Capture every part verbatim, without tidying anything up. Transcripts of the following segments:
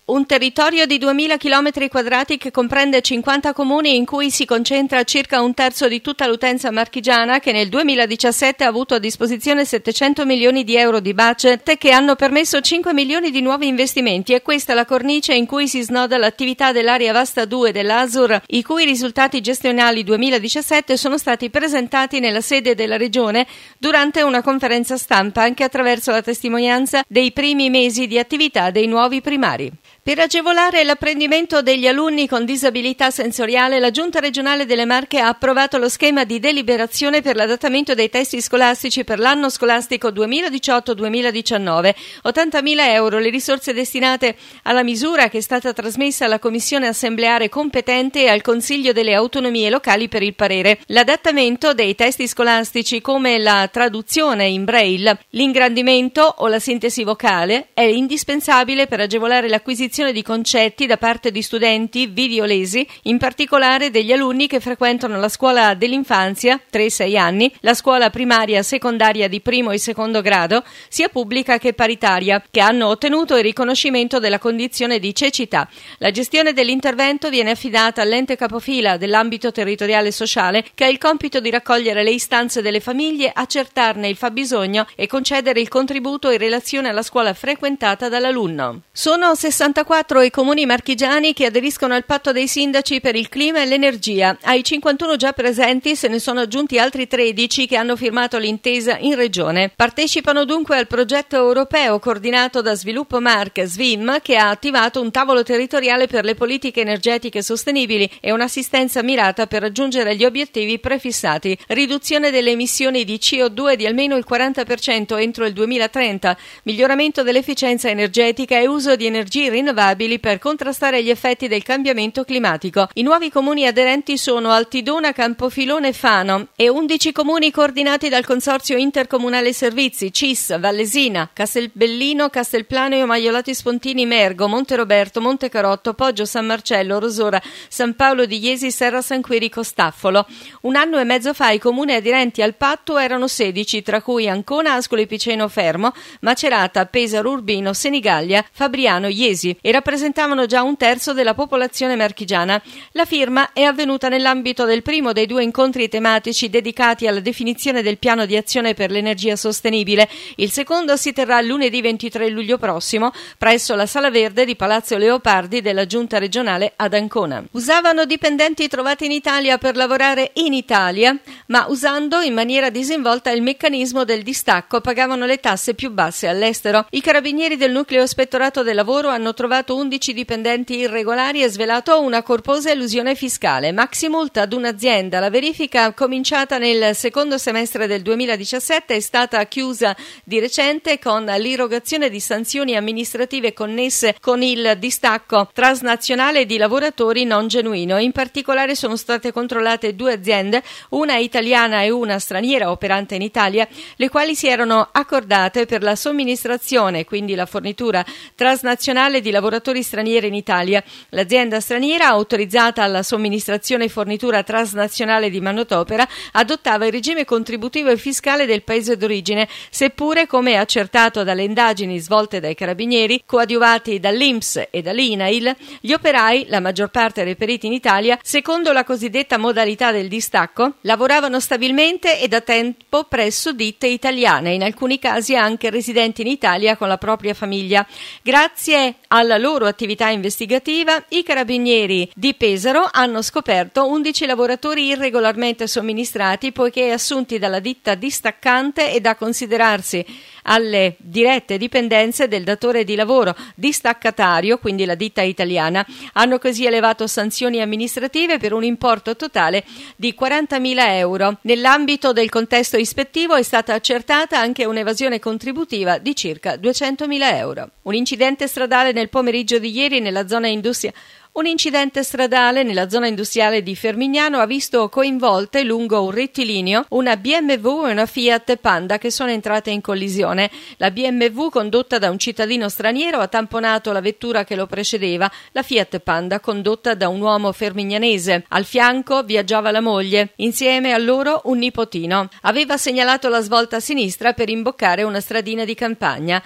Un territorio di duemila chilometri quadrati che comprende cinquanta comuni in cui si concentra circa un terzo di tutta l'utenza marchigiana, che nel duemiladiciassette ha avuto a disposizione settecento milioni di euro di budget che hanno permesso cinque milioni di nuovi investimenti. E questa è la cornice in cui si snoda l'attività dell'area vasta due dell'Asur, i cui risultati gestionali duemiladiciassette sono stati presentati nella sede della Regione durante una conferenza stampa, anche attraverso la testimonianza dei primi mesi di attività dei nuovi primari. Per agevolare l'apprendimento degli alunni con disabilità sensoriale, la Giunta regionale delle Marche ha approvato lo schema di deliberazione per l'adattamento dei testi scolastici per l'anno scolastico duemiladiciotto duemiladiciannove. ottantamila euro le risorse destinate alla misura, che è stata trasmessa alla Commissione assembleare competente e al Consiglio delle autonomie locali per il parere. L'adattamento dei testi scolastici, come la traduzione in braille, l'ingrandimento o la sintesi vocale, è indispensabile per agevolare l'acquisizione di concetti da parte di studenti videolesi, in particolare degli alunni che frequentano la scuola dell'infanzia, tre sei anni, la scuola primaria secondaria di primo e secondo grado, sia pubblica che paritaria, che hanno ottenuto il riconoscimento della condizione di cecità. La gestione dell'intervento viene affidata all'ente capofila dell'ambito territoriale sociale, che ha il compito di raccogliere le istanze delle famiglie, accertarne il fabbisogno e concedere il contributo in relazione alla scuola frequentata dall'alunno. Sono sessantaquattro i comuni marchigiani che aderiscono al patto dei sindaci per il clima e l'energia. Ai cinquantuno già presenti se ne sono aggiunti altri tredici che hanno firmato l'intesa in regione. Partecipano dunque al progetto europeo coordinato da Sviluppo Marche, S V I M, che ha attivato un tavolo territoriale per le politiche energetiche sostenibili e un'assistenza mirata per raggiungere gli obiettivi prefissati: riduzione delle emissioni di C O due di almeno il quaranta per cento entro il duemilatrenta, miglioramento dell'efficienza energetica e uso di energie rinnovabili per contrastare gli effetti del cambiamento climatico. I nuovi comuni aderenti sono Altidona, Campofilone e Fano, e undici comuni coordinati dal Consorzio Intercomunale Servizi, C I S, Vallesina, Castelbellino, Castelplaneo, Maiolati Spontini, Mergo, Monteroberto, Montecarotto, Poggio San Marcello, Rosora, San Paolo di Iesi, Serra San Quirico, Staffolo. Un anno e mezzo fa i comuni aderenti al patto erano sedici, tra cui Ancona, Ascoli Piceno, Fermo, Macerata, Pesaro, Urbino, Senigallia, Fabriano, Iesi, e rappresentavano già un terzo della popolazione marchigiana. La firma è avvenuta nell'ambito del primo dei due incontri tematici dedicati alla definizione del piano di azione per l'energia sostenibile. Il secondo si terrà lunedì ventitré luglio prossimo presso la Sala Verde di Palazzo Leopardi della Giunta regionale ad Ancona. Usavano dipendenti trovati in Italia per lavorare in Italia, ma usando in maniera disinvolta il meccanismo del distacco pagavano le tasse più basse all'estero. I carabinieri del nucleo ispettorato del lavoro hanno trovato undici dipendenti irregolari e svelato una corposa elusione fiscale. Maxi multa ad un'azienda. La verifica, cominciata nel secondo semestre del duemiladiciassette, è stata chiusa di recente con l'irrogazione di sanzioni amministrative connesse con il distacco transnazionale di lavoratori non genuino. In particolare sono state controllate due aziende, una italiana e una straniera operante in Italia, le quali si erano accordate per la somministrazione, quindi la fornitura transnazionale di lavoratori stranieri in Italia. L'azienda straniera, autorizzata alla somministrazione e fornitura transnazionale di manodopera, adottava il regime contributivo e fiscale del paese d'origine, seppure, come accertato dalle indagini svolte dai carabinieri, coadiuvati dall'I N P S e dall'I N A I L, gli operai, la maggior parte reperiti in Italia, secondo la cosiddetta modalità del distacco, lavoravano stabilmente e da tempo presso ditte italiane, in alcuni casi anche residenti in Italia con la propria famiglia. Grazie alla loro attività investigativa, i carabinieri di Pesaro hanno scoperto undici lavoratori irregolarmente somministrati, poiché assunti dalla ditta distaccante e da considerarsi alle dirette dipendenze del datore di lavoro distaccatario, quindi la ditta italiana. Hanno così elevato sanzioni amministrative per un importo totale di quarantamila euro. Nell'ambito del contesto ispettivo è stata accertata anche un'evasione contributiva di circa duecentomila euro. Un incidente stradale nel pomeriggio di ieri nella zona industriale Un incidente stradale nella zona industriale di Fermignano ha visto coinvolte lungo un rettilineo una B M W e una Fiat Panda che sono entrate in collisione. La B M W, condotta da un cittadino straniero, ha tamponato la vettura che lo precedeva, la Fiat Panda, condotta da un uomo fermignanese. Al fianco viaggiava la moglie, insieme a loro un nipotino. Aveva segnalato la svolta a sinistra per imboccare una stradina di campagna.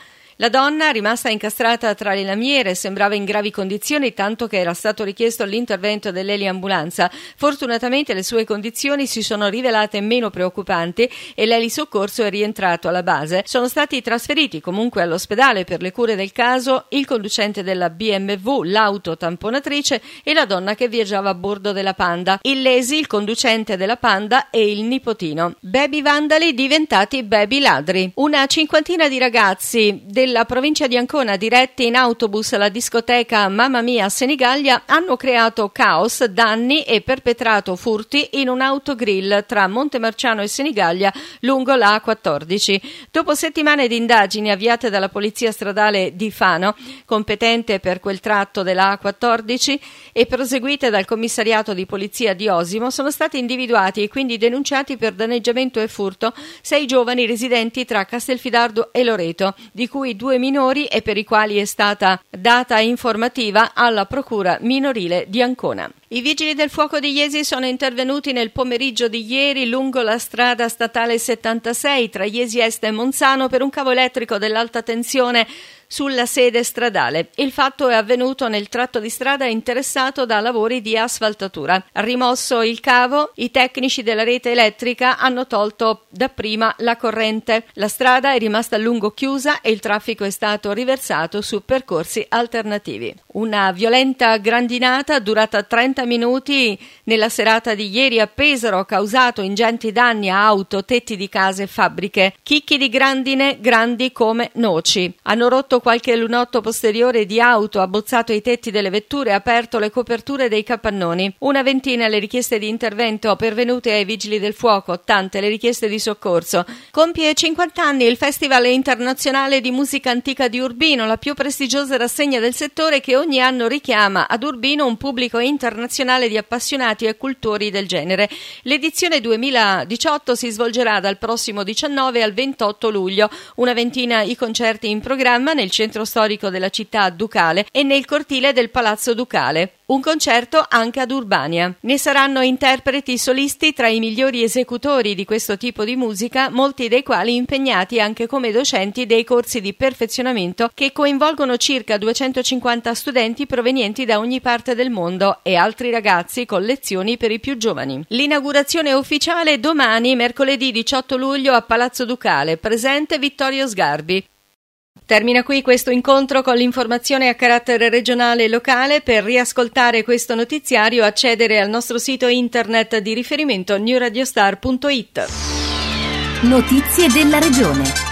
La donna, rimasta incastrata tra le lamiere, sembrava in gravi condizioni, tanto che era stato richiesto l'intervento dell'eliambulanza. Fortunatamente le sue condizioni si sono rivelate meno preoccupanti e l'elisoccorso è rientrato alla base. Sono stati trasferiti comunque all'ospedale per le cure del caso il conducente della B M W, l'auto tamponatrice e la donna che viaggiava a bordo della Panda. Illesi il conducente della Panda e il nipotino. Baby vandali diventati baby ladri. Una cinquantina di ragazzi della provincia di Ancona, diretti in autobus alla discoteca Mamma Mia a Senigallia, hanno creato caos, danni e perpetrato furti in un autogrill tra Montemarciano e Senigallia lungo la A quattordici. Dopo settimane di indagini avviate dalla polizia stradale di Fano, competente per quel tratto della A quattordici, e proseguite dal commissariato di polizia di Osimo, sono stati individuati e quindi denunciati per danneggiamento e furto sei giovani residenti tra Castelfidardo e Loreto, di cui due minori e per i quali è stata data informativa alla procura minorile di Ancona. I vigili del fuoco di Jesi sono intervenuti nel pomeriggio di ieri lungo la strada statale settantasei tra Jesi Est e Monzano per un cavo elettrico dell'alta tensione sulla sede stradale. Il fatto è avvenuto nel tratto di strada interessato da lavori di asfaltatura. Rimosso il cavo, i tecnici della rete elettrica hanno tolto dapprima la corrente. La strada è rimasta a lungo chiusa e il traffico è stato riversato su percorsi alternativi. Una violenta grandinata durata trenta minuti nella serata di ieri a Pesaro ha causato ingenti danni a auto, tetti di case e fabbriche. Chicchi di grandine grandi come noci. Hanno rotto qualche lunotto posteriore di auto, abbozzato i tetti delle vetture, aperto le coperture dei capannoni. Una ventina le richieste di intervento pervenute ai vigili del fuoco, tante le richieste di soccorso. Compie cinquanta anni il Festival Internazionale di Musica Antica di Urbino, la più prestigiosa rassegna del settore che ogni anno richiama ad Urbino un pubblico internazionale di appassionati e cultori del genere. L'edizione duemiladiciotto si svolgerà dal prossimo diciannove al ventotto luglio. Una ventina i concerti in programma nel centro storico della città ducale e nel cortile del Palazzo Ducale. Un concerto anche ad Urbania. Ne saranno interpreti solisti tra i migliori esecutori di questo tipo di musica, molti dei quali impegnati anche come docenti dei corsi di perfezionamento che coinvolgono circa duecentocinquanta studenti provenienti da ogni parte del mondo e altri ragazzi con lezioni per i più giovani. L'inaugurazione ufficiale domani, mercoledì diciotto luglio a Palazzo Ducale. Presente Vittorio Sgarbi. Termina qui questo incontro con l'informazione a carattere regionale e locale. Per riascoltare questo notiziario accedere al nostro sito internet di riferimento new radio star punto it. Notizie della regione.